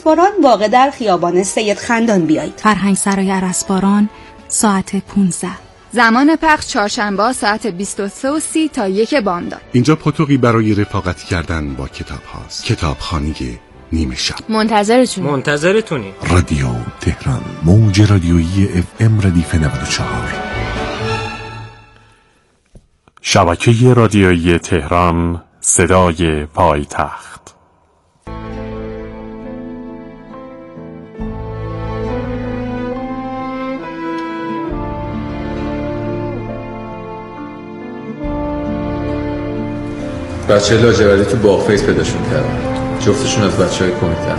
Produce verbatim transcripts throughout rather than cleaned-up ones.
ارسباران واقع در خیابان سید خندان بیایید. فرهنگ سرای ارسباران ساعت پانزده. زمان پخش چهارشنبه ساعت بیست و سه و سی تا یک بامداد. اینجا پاتوقی برای رفاقت کردن با کتاب هاست. کتابخانه نیمه شب. منتظرتون. منتظرتونی. رادیو تهران، موج رادیویی اف ام ردیف نود و چهار. شبکه رادیویی تهران، صدای پایتخت. بچه لاجوردی تو باغ فیس پیداشون کردن. جفتشون از بچه های کمیته هم.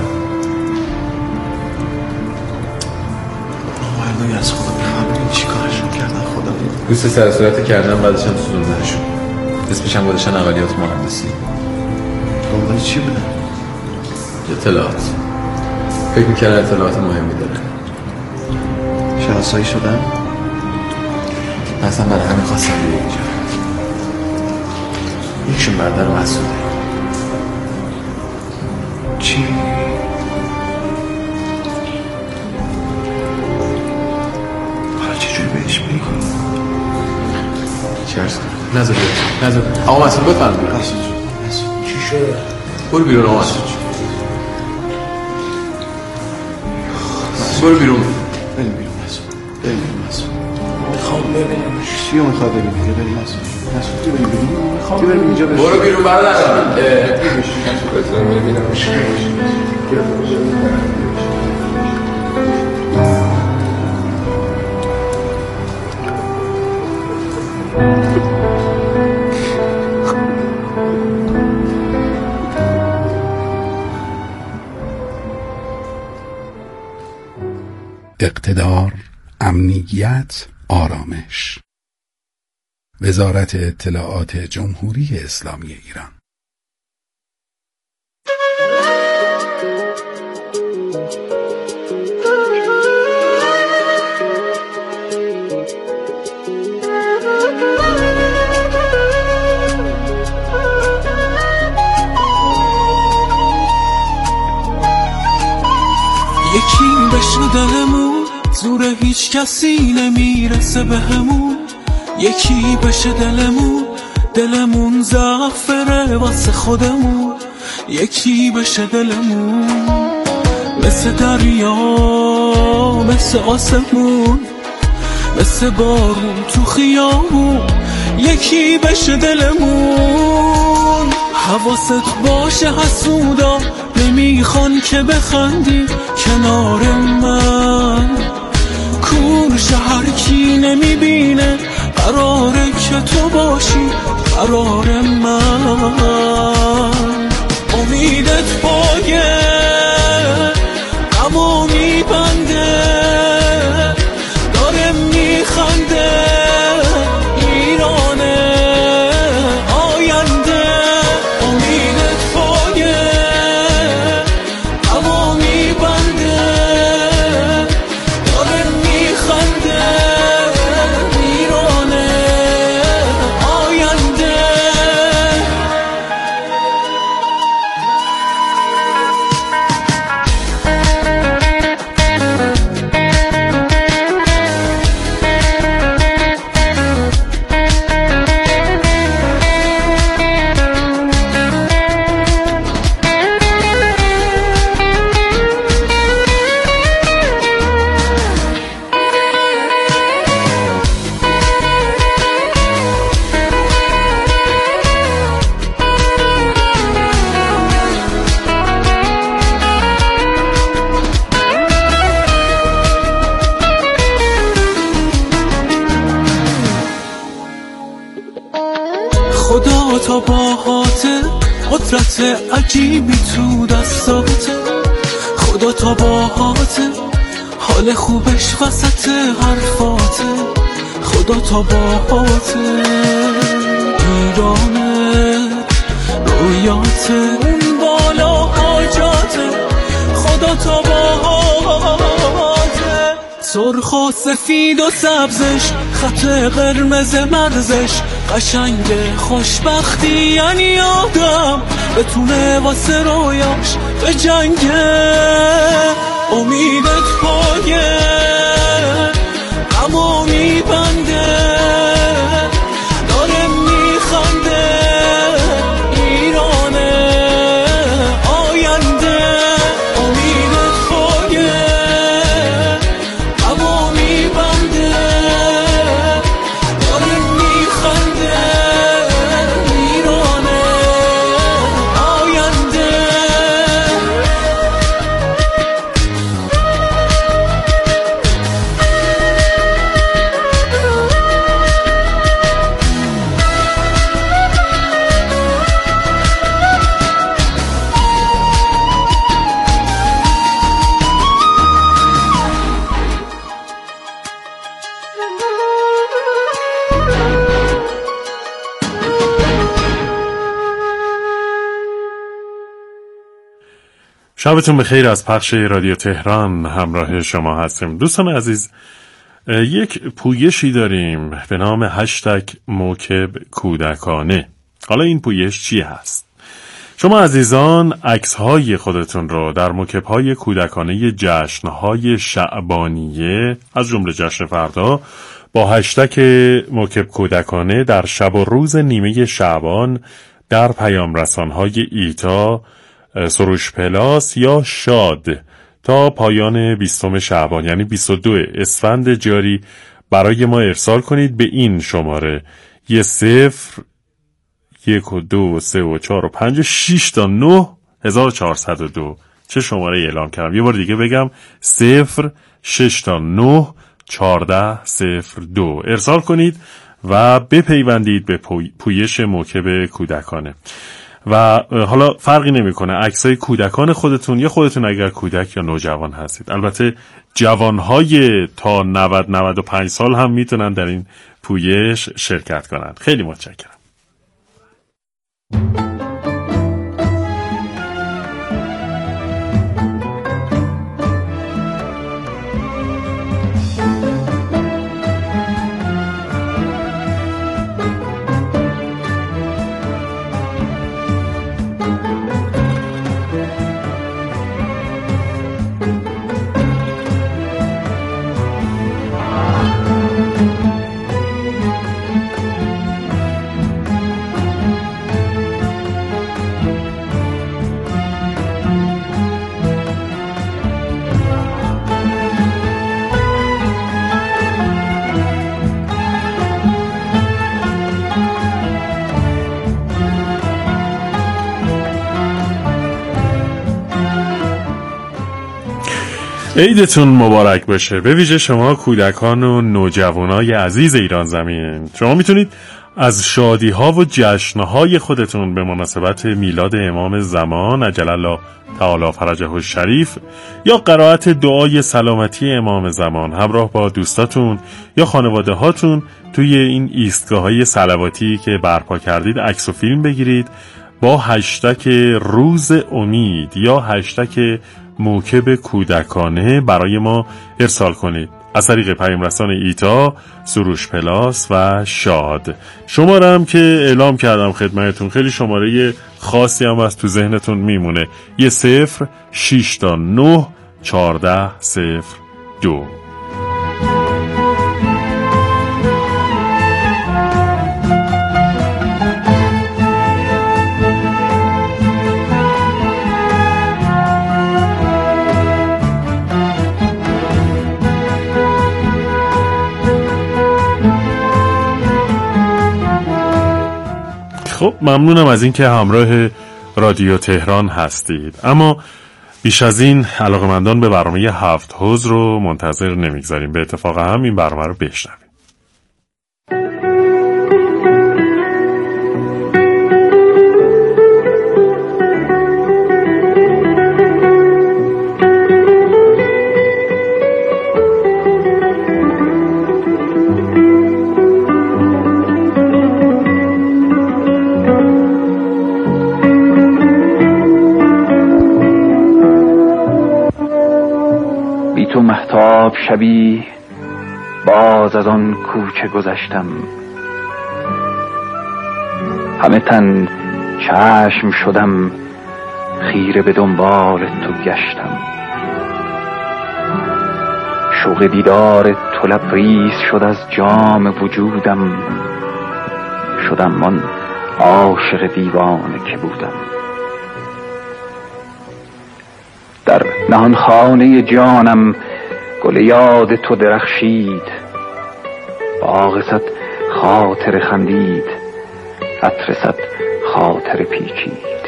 مردمی از خدا بخوام چی کارشون کردن خدا دوست سرصورت کردن بعدش هم سوزوندنشون. اسمش هم بودشن عملیات مهندسی. دنبال چی بودن؟ اطلاعات. فکر میکنن اطلاعات مهمی داره. شناسایی شدن؟ اصلا برای همین خواستم بیه اینجا. یکشون بردر محسوده. چی؟ حالا چجوری بهش بگی؟ چی عرض کنم؟ نظر بیاد نظر بیاد آقا مسئول بفرم بیرون. چی شده؟ برو بیرون آقا مسئول. برو بیرون. بریم بیرون مسئول. بریم بیرون مسئول. میخوام ببینمش. چی رو میخواد ببینی؟ بریم مسئول. مسئول تو بریم بیرون. میخوام بریم اینجا بشین. برو بیرون برادر. بذار ببینمش. اقتدار، امنیت، آرامش. وزارت اطلاعات جمهوری اسلامی ایران. یکی بشه دلمون، زور هیچ کسی نمیرسه به همون. یکی بشه دلمون، دلمون زعفره واسه خودمون. یکی بشه دلمون، مثل دریا، مثل آسمون، مثل بارون تو خیابون. یکی بشه دلمون، حواست باشه حسودا نمیخوان که بخندی کنار من. کور شهر کی نمیبینه قراره که تو باشی قرار من. امیدت پایه غمو میبنده، داره میخنده ایرانه آینده. امیدت پایه غمو میبنده، داره میخنده ایرانه آینده. خدا تا باهاته، قدرت عجیبی تو دستاته. خدا تا باهاته، حال خوبش وسط حرفاته. خدا تا باهاته، ایرانه رویاته، اون بالا حاجاته. خدا تا باهاته، سرخ و سفید و سبزش، خط قرمز مرزش. قشنگ خوشبختی یعنی آدم بتونه واسه رویاش به جنگه. شبتون بخیر. از پخش رادیو تهران همراه شما هستیم. دوستان عزیز، یک پویشی داریم به نام هشتگ موکب کودکانه. حالا این پویش چی هست؟ شما عزیزان عکس‌های خودتون رو در موکب‌های کودکانه جشن‌های شعبانیه از جمله جشن فردا با هشتگ موکب کودکانه در شب و روز نیمه شعبان در پیام رسان‌های ایتا، سروش پلاس یا شاد تا پایان بیستم شعبان یعنی بیست و دو اسفند جاری برای ما ارسال کنید به این شماره یه صفر یک و دو و سه و چار و پنج و شیش تا نه هزار و چهارصد و دو. چه شماره اعلام کردم؟ یه بار دیگه بگم صفر شش تا نه چارده صفر دو ارسال کنید و بپیوندید به پوی... پویش موکب کودکانه. و حالا فرقی نمیکنه عکسای کودکان خودتون یا خودتون اگر کودک یا نوجوان هستید. البته جوانهای تا نود نود و پنج سال هم میتونن در این پویش شرکت کنن. خیلی متشکرم. عیدتون مبارک باشه، به ویژه شما کودکان و نوجوانای عزیز ایران زمین. شما میتونید از شادی ها و جشن های خودتون به مناسبت میلاد امام زمان عجل الله تعالی فرجه الشریف یا قرائت دعای سلامتی امام زمان همراه با دوستاتون یا خانواده هاتون توی این ایستگاه های صلواتی که برپا کردید عکس و فیلم بگیرید با هشتگ روز امید یا هشتگ موکب کودکانه برای ما ارسال کنید از طریق پیام رسان ایتا، سروش پلاس و شاد. شماره هم که اعلام کردم خدمتتون خیلی شماره خاصی هم از تو ذهنتون میمونه، یه صفر شیش تا نه چارده صفر دو. خب ممنونم از این که همراه رادیو تهران هستید. اما بیش از این علاقه‌مندان به برنامه هفت حوض رو منتظر نمیگذاریم، به اتفاق هم این برنامه رو بشنویم. تو مهتاب شبی باز از آن کوچه گذشتم، همه تن چشم شدم خیره به دنبال تو گشتم. شوق دیدار تو لبریز شد از جام وجودم، شدم من عاشق دیوانه که بودم. در نهان خانه جانم گل یاد تو درخشید، باغ صد خاطر خندید، عطر صد خاطر پیچید.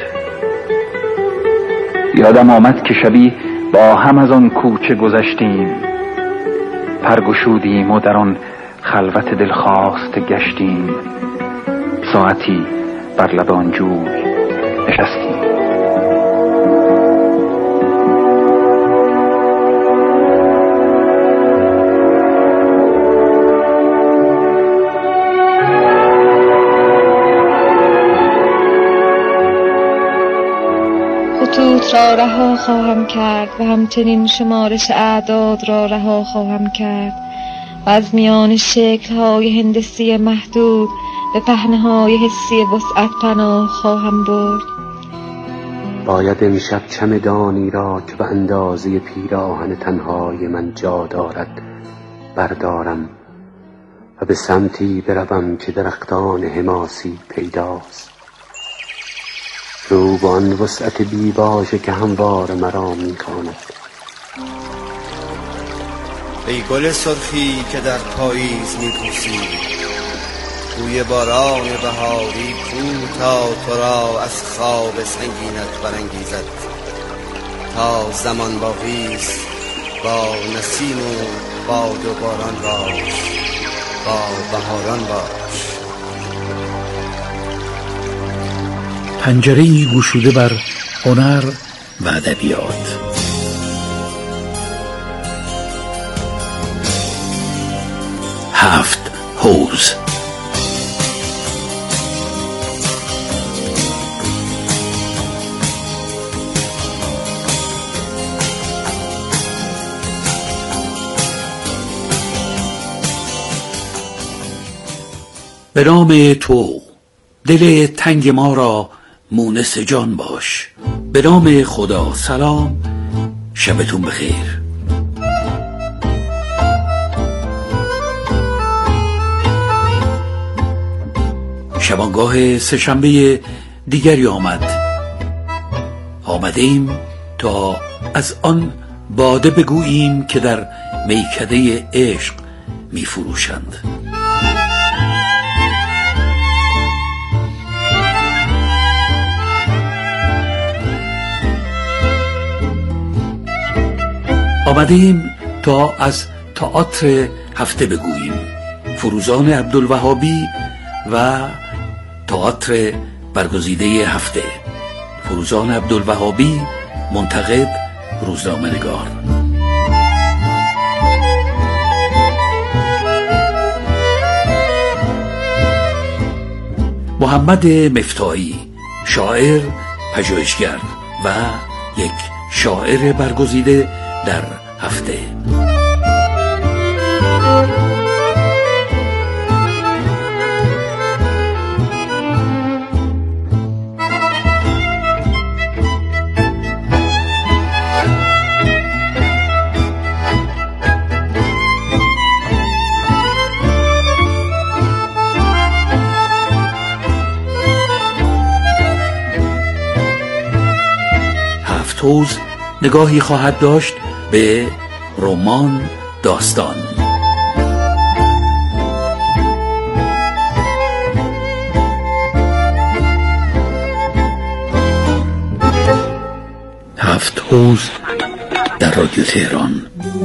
یادم آمد که شبی با هم از آن کوچه گذشتیم، پرگشودیم و در آن خلوت دلخواست گشتیم. ساعتی بر لب آن جوی نشستیم. خطوط را رها خواهم کرد و همچنین شمارش اعداد را رها خواهم کرد و از میان شکل‌های هندسی محدود به پهنه‌های حسی وسعت پناه خواهم برد. باید امشب چمدانی را که به اندازه پیراهن تنهای من جا دارد بردارم و به سمتی بروم که درختان حماسی پیداست، رو با آن وسعت بی‌باژه که هموار مرا می‌خواند. ای گل سرخی که در پاییز می‌پوسی، بوی باران بهاری کو تا تو را از خواب سنگینت برانگیزد. تا زمان باقی است با نسیم و باد و باران باش، با بهاران باش. پنجره‌ای گشوده بر هنر و ادبیات. هفت حوض. به نام تو دل تنگ ما را مونس جان باش. به نام خدا سلام، شبتون بخیر. شبانگاه سه‌شنبه دیگری آمد. آمده ایم تا از آن باده بگوییم که در میکده عشق می فروشند. آمده ایم تا از تئاتر هفته بگوییم. فروزان عبدالوهابی و تئاتر برگزیده هفته. فروزان عبدالوهابی، منتقد، روزنامه‌نگار. محمد مفتاحی، شاعر، پژوهشگر و یک شاعر برگزیده در هفته. هفت حوض نگاهی خواهد داشت به رمان داستان. هفت حوض در رادیو تهران.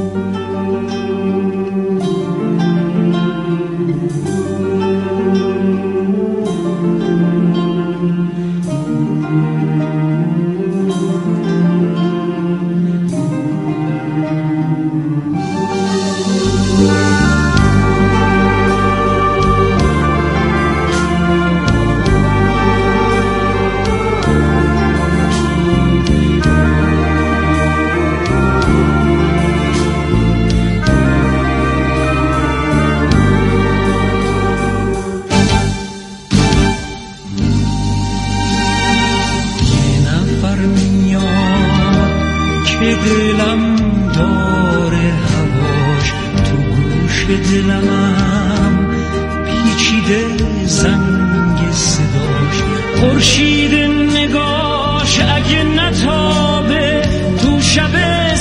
دلم داره هواش تو گوش دلم پیچیده زنگ صداش، خورشید نگاش اگه نتابه تو شب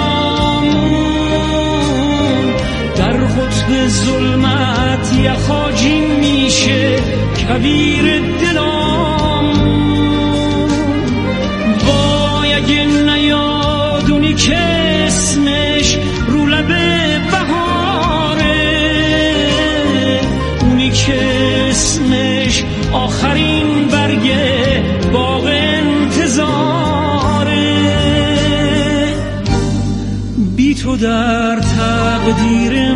سیامون، در قطب ظلمت یخاجی میشه کبیر دلامون. وای اگه نیادونی که اسمش رو لب بهاره، اونی که اسمش آخرین برگه باغ انتظاره. بی تو در تقدیر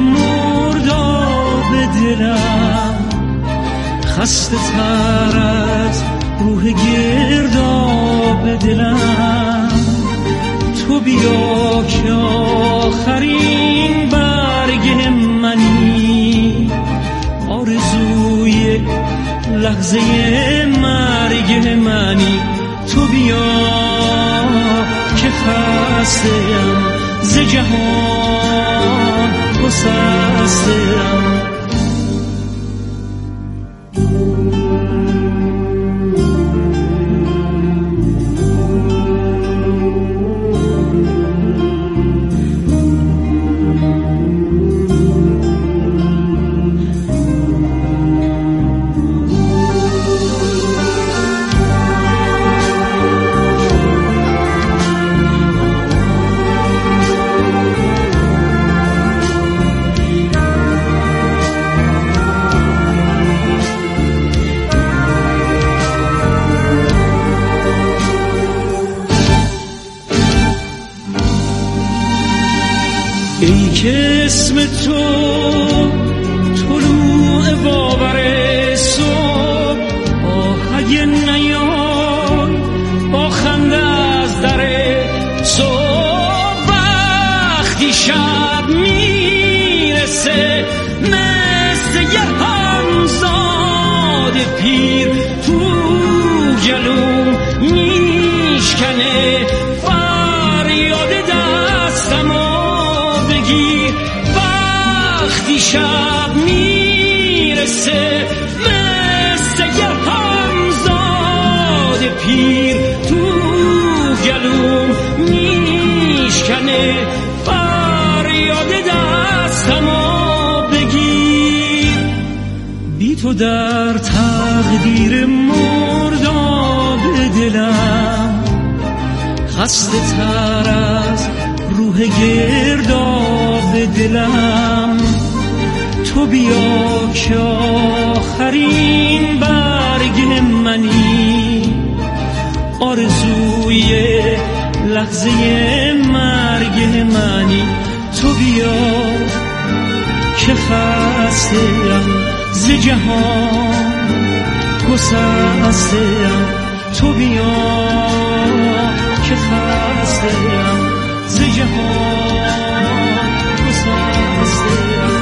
مرداب دلم خسته تر از روح گرداب دلم، تو بیا که آخرین برگ منی، آرزوی لحظه مرگ منی. تو بیا که خسته‌ام ز جهان گسسته‌ام. ای که اسم تو طلوع باور صبح، آهگ نیای با خنده از در صبح، وقتی شب میرسه مثل یه همزاد پیر تو گلوم میشکنه فریاد دستمو بگیر. وقتی شب میرسه مثل یه همزاد پیر تو گلوم میشکنه فریاد دستمو بگیر. بی تو در تقدیر مرداب دلم، خسته تر از روح گرداب دلم. تو بیا که آخرین برگ منی، آرزوی لحظه مرگ منی. تو بیا که خسته‌ام ز جهان گسسته‌ام. تو بیا که خسته‌ام ز جهان گسسته‌ام.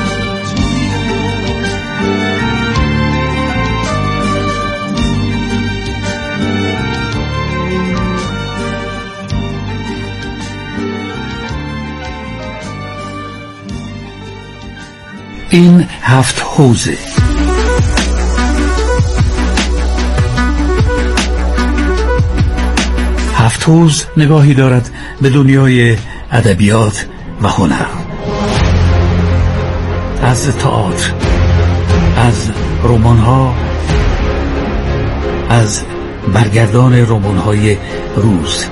این هفت حوزه. هفت حوز نگاهی دارد به دنیای ادبیات و هنر، از تئاتر، از رمان‌ها، از برگردان رمان‌های روز،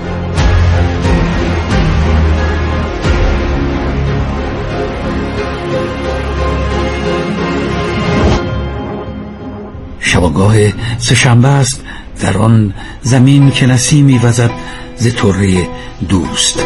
شبانگاه سه‌شنبه است در آن زمین که نسیمی وزد ز طره دوست.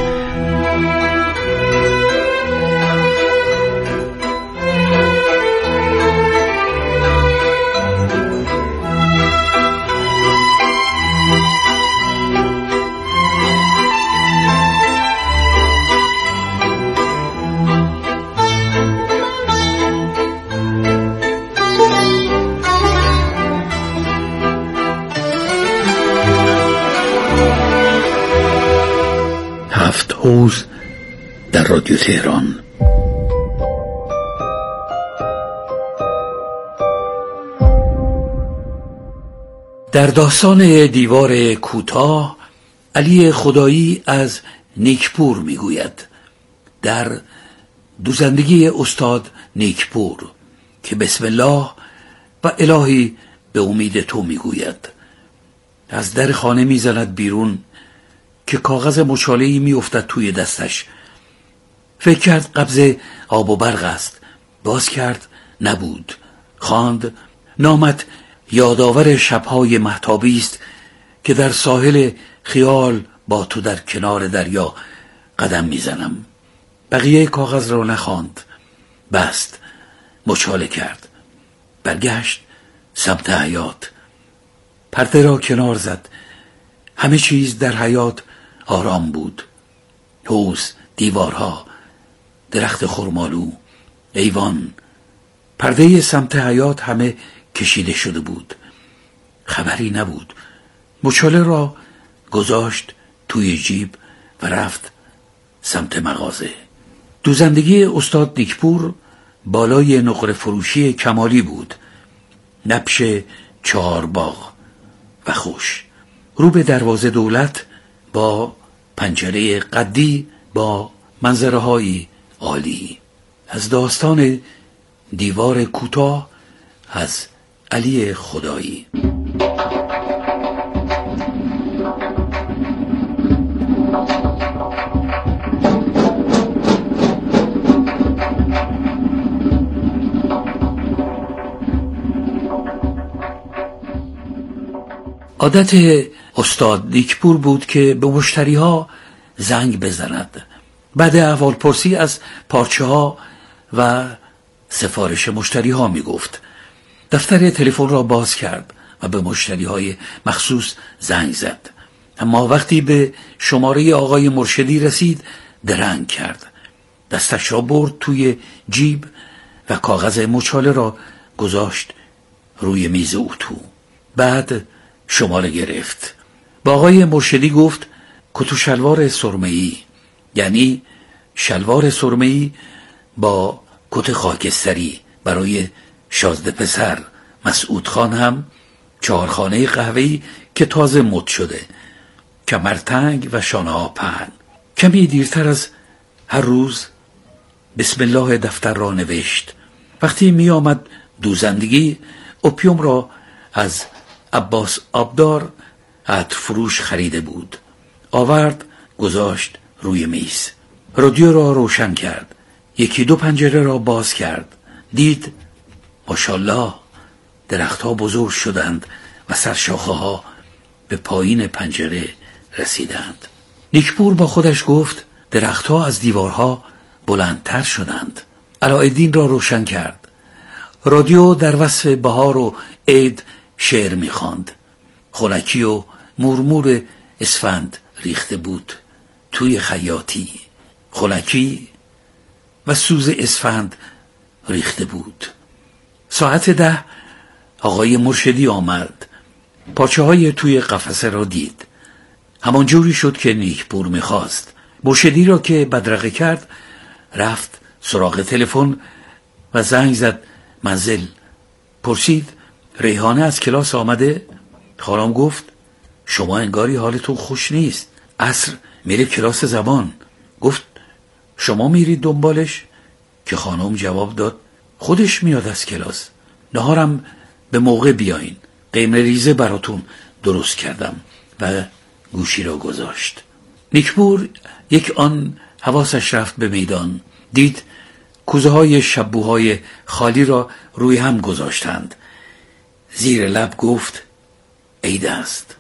هفت حوز در رادیو تهران. در داستان دیوار کوتاه، علی خدایی از نیکپور میگوید، در دوزندگی استاد نیکپور، که بسم الله و الهی به امید تو میگوید. از در خانه میزند بیرون که کاغذ مچاله‌ای میافتد توی دستش. فکر کرد قبض آب و برق است. باز کرد، نبود. خواند، نامت یادآور شب‌های مهتابی است که در ساحل خیال با تو در کنار دریا قدم میزنم. بقیه کاغذ را نخواند. بست، مچاله کرد. برگشت سمت حیاط. پرده را کنار زد. همه چیز در حیاط آرام بود. حوض، دیوارها، درخت خرمالو، ایوان، پرده سمت حیاط همه کشیده شده بود. خبری نبود. مچاله را گذاشت توی جیب و رفت سمت مغازه. دوزندگی استاد نیکپور بالای نقره فروشی کمالی بود. نبش چهار باغ و خوش، رو به دروازه دولت با پنجره قدی با منظره های عالی. از داستان دیوار کوتاه از علی خدایی. عادت استاد نیکپور بود که به مشتری ها زنگ بزند. بعد احوالپرسی از پارچه ها و سفارش مشتری ها می گفت. دفتر تلفن را باز کرد و به مشتری های مخصوص زنگ زد. اما وقتی به شماره آقای مرشدی رسید درنگ کرد. دستش را برد توی جیب و کاغذ مچاله را گذاشت روی میز اتو. بعد شماره گرفت. با آقای مرشدی گفت کت و شلوار سرمه‌ای، یعنی شلوار سرمه‌ای با کت خاکستری برای شازده پسر مسعود خان، هم چهارخانه قهوه‌ای که تازه مد شده، کمرتنگ و شانه ها پهن. کمی دیرتر از هر روز بسم الله دفتر را نوشت. وقتی می آمد دوزندگی، اوپیوم را از عباس آبدار عطر فروش خریده بود. آورد گذاشت روی میز. رادیو را روشن کرد. یکی دو پنجره را باز کرد. دید ماشاءالله درختها بزرگ شدند و سرشاخه ها به پایین پنجره رسیدند. نیکپور با خودش گفت درختها از دیوارها بلندتر شدند. علاءالدین را روشن کرد. رادیو در وصف بهار و عید شعر می‌خواند. خنکی و مرمور اسفند ریخته بود توی خیاطی. خنکی و سوز اسفند ریخته بود. ساعت ده آقای مرشدی آمد. پارچه های توی قفسه را دید. همان جوری شد که نیکپور می‌خواست. مرشدی را که بدرقه کرد رفت سراغ تلفن و زنگ زد منزل. پرسید ریحانه از کلاس آمده؟ خانم گفت شما انگاری حالتون خوش نیست. عصر میره کلاس زبان. گفت شما میرید دنبالش؟ که خانم جواب داد خودش میاد از کلاس. نهارم به موقع بیاین. قیمه ریزه براتون درست کردم. و گوشی را گذاشت. نیکپور یک آن حواسش رفت به میدان. دید کوزه های شبوهای خالی را روی هم گذاشتند. زیر لب گفت عید است.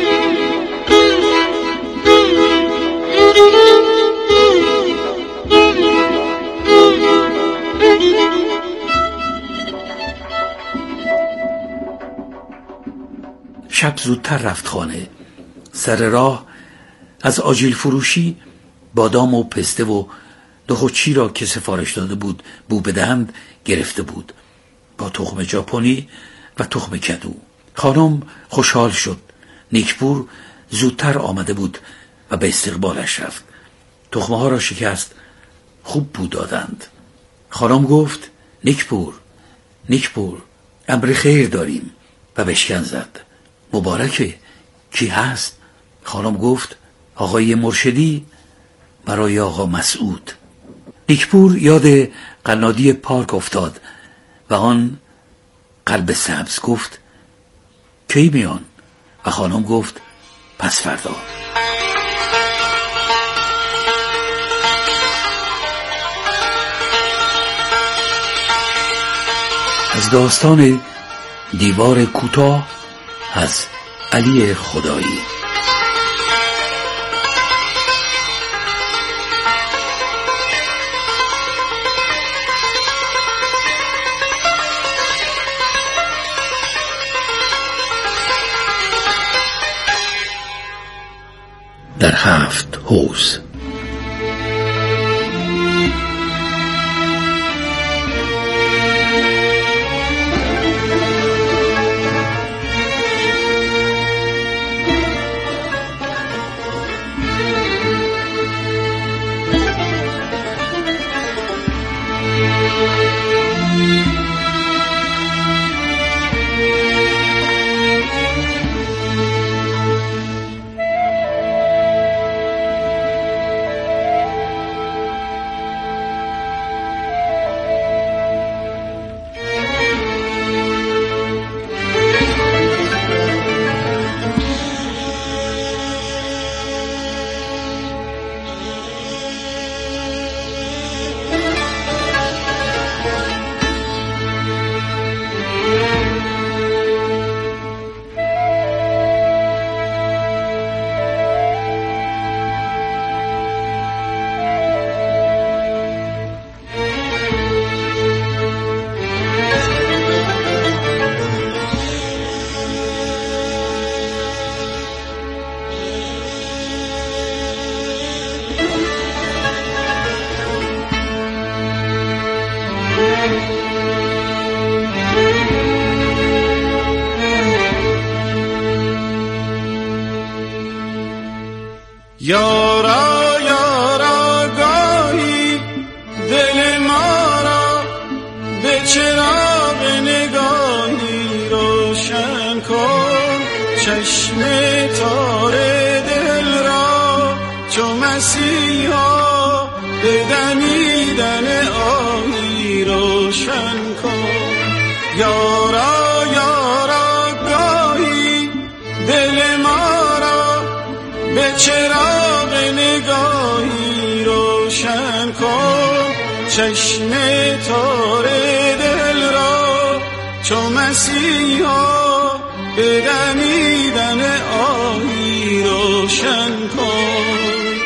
شب زودتر رفت خانه. سر راه از آجیل فروشی بادام و پسته و نخودچی را که سفارش داده بود بو بدهند گرفته بود، با تخم ژاپنی و تخم کدو. خانم خوشحال شد. نیکپور زودتر آمده بود و به استقبالش رفت. تخمه ها را شکست. خوب بو دادند. خانم گفت نیکپور نیکپور امر خیر داریم و بشکن زد. مبارکه. کی هست؟ خانم گفت آقای مرشدی برای آقا مسعود. نیکپور یاد قنادی پارک افتاد و آن قلب سبز. گفت کی میان؟ و خانم گفت پس فردا. از داستان دیوار کوتاه از علی خدایی. هفت حوض. یارا یارا گاهی دل ما را به چراغ نگاهی روشن کن، چشم تار دل را چو مسیحا به دمیدن آهی روشن کن. یارا یارا گاهی دل ما را به چراغ نگاهی روشن کن، چشم تار دل را چو مسیحا به دمیدن آهی روشن کن.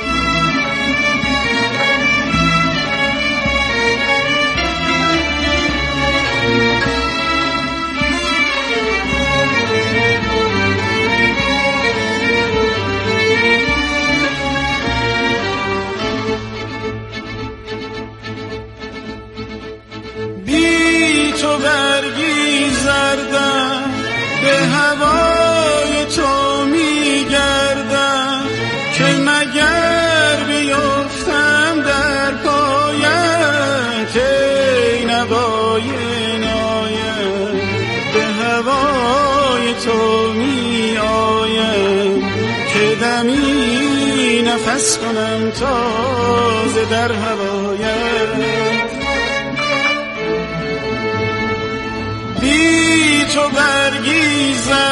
تو برگی زردم به هوای تو میگردم، که مگر بیفتم در پایت ای نوای نایم. به هوای تو می آیم که دمی نفس کنم تازه در هوایت. بی تو برگی زردم